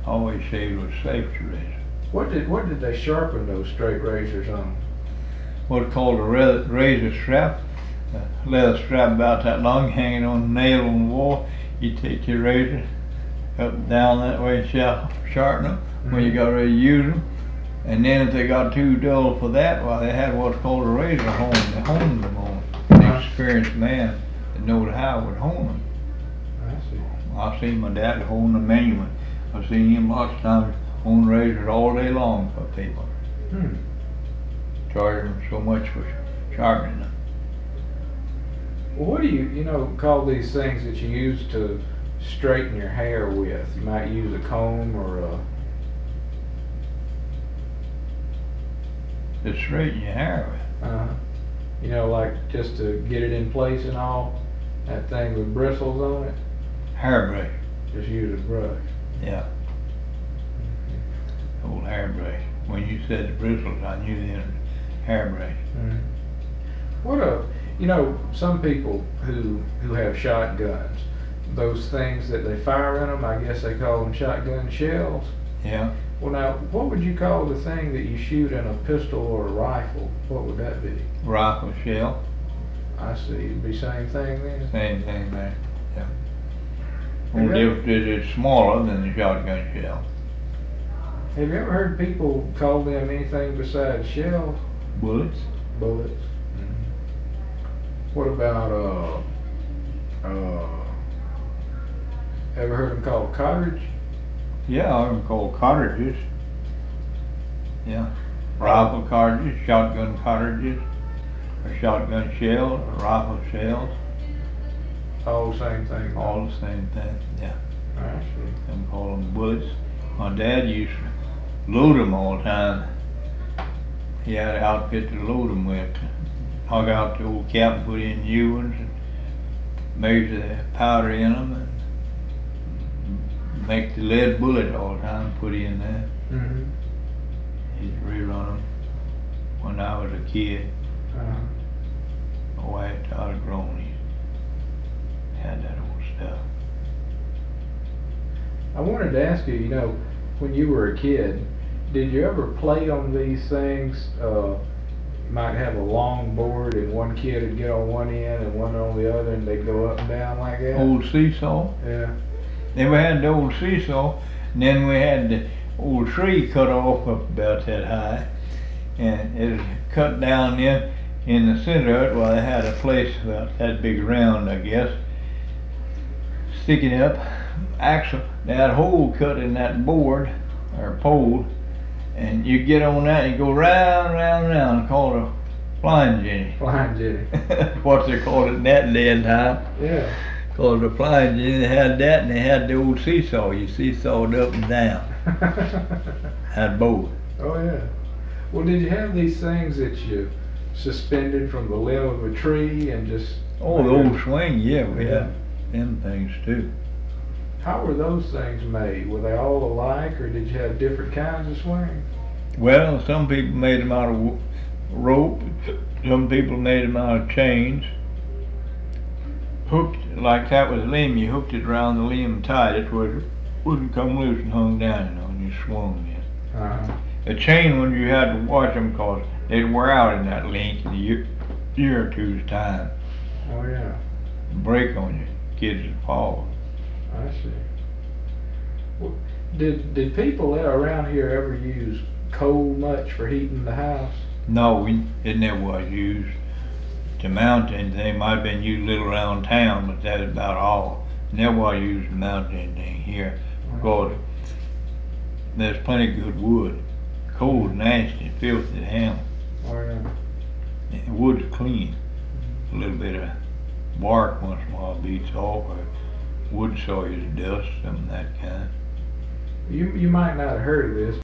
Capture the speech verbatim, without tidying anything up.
always say it was safe to razor. What did what did they sharpen those straight razors on? What's called a ra razor strap, a leather strap about that long, hanging on a nail on the wall. You take your razor up and down that way and sharpen them mm-hmm. when you got ready to use them. And then if they got too dull for that, well, they had what's called a razor hone. They honed them on. An experienced man that knowed how would hone them. I see. I've seen my dad hone them manually. I've seen him lots of times hone razors all day long for people. Hmm. Charging them so much for sharpening them. Well, what do you, you know, call these things that you use to straighten your hair with? You might use a comb or a... To straighten your hair with? Uh-huh. You know, like just to get it in place and all? That thing with bristles on it? Hairbrush. Just use a brush. Yeah. Mm-hmm. Old hairbrush. When you said the bristles, I knew then hairbrush. Mm-hmm. What a, you know, some people who who have shotguns, those things that they fire in them, I guess they call them shotgun shells. Yeah. Well, now, what would you call the thing that you shoot in a pistol or a rifle? What would that be? Rifle shell. I see. It'd be same thing then? Same thing there. Yeah. Only difference is it's smaller than the shotgun shell. Have you ever heard people call them anything besides shells? Bullets. Bullets. Mm-hmm. What about, uh, uh, ever heard them called cartridge? Yeah, I heard them called cartridges. Yeah. Rifle cartridges, shotgun cartridges, or shotgun shells, or rifle shells. All the same thing. All the same thing, yeah. I see. Some call them bullets. My dad used to load them all the time. He had an outfit to load them with. Hug out the old cap and put in new ones and measure the powder in them and make the lead bullet all the time, put in there. Mm-hmm. He'd rerun them when I was a kid. Uh-huh. My wife, I was grown, he had that old stuff. I wanted to ask you, you know, when you were a kid, did you ever play on these things? Uh, you might have a long board and one kid would get on one end and one on the other and they'd go up and down like that? Old seesaw? Yeah. Then we had the old seesaw, and then we had the old tree cut off up about that high, and it was cut down in in the center of it. Well, they had a place about that big round, I guess, sticking up. Axle, they had a hole cut in that board or pole, and you get on that and you go round, round, round, called a flying jenny. Flying jenny. What they called it in that day and time. Yeah. Called a flying jenny. They had that, and they had the old seesaw. You seesawed up and down. Had both. Oh yeah. Well, did you have these things that you suspended from the limb of a tree and just? Oh, the old swing, yeah, we had them things too. How were those things made? Were they all alike, or did you have different kinds of swings? Well, some people made them out of rope. Some people made them out of chains. Hooked, like that was a limb, you hooked it around the limb and tied it where it wouldn't come loose and hung down, you know, and you swung it. Uh-huh. A chain one, you had to watch them because they'd wear out in that length in a year, year or two's time. Oh yeah. Break on you, kids would fall. I see. Well, did did people around here ever use coal much for heating the house? No, we, it never was used to mount anything. Might have been used a little around town, but that's about all. Never was used to mount anything here because there's plenty of good wood. Coal's nasty, filthy to handle. Oh yeah. And wood's clean. A little bit of bark once in a while beats off, or wood sawyer's dust, something of that kind. You you might not have heard of this,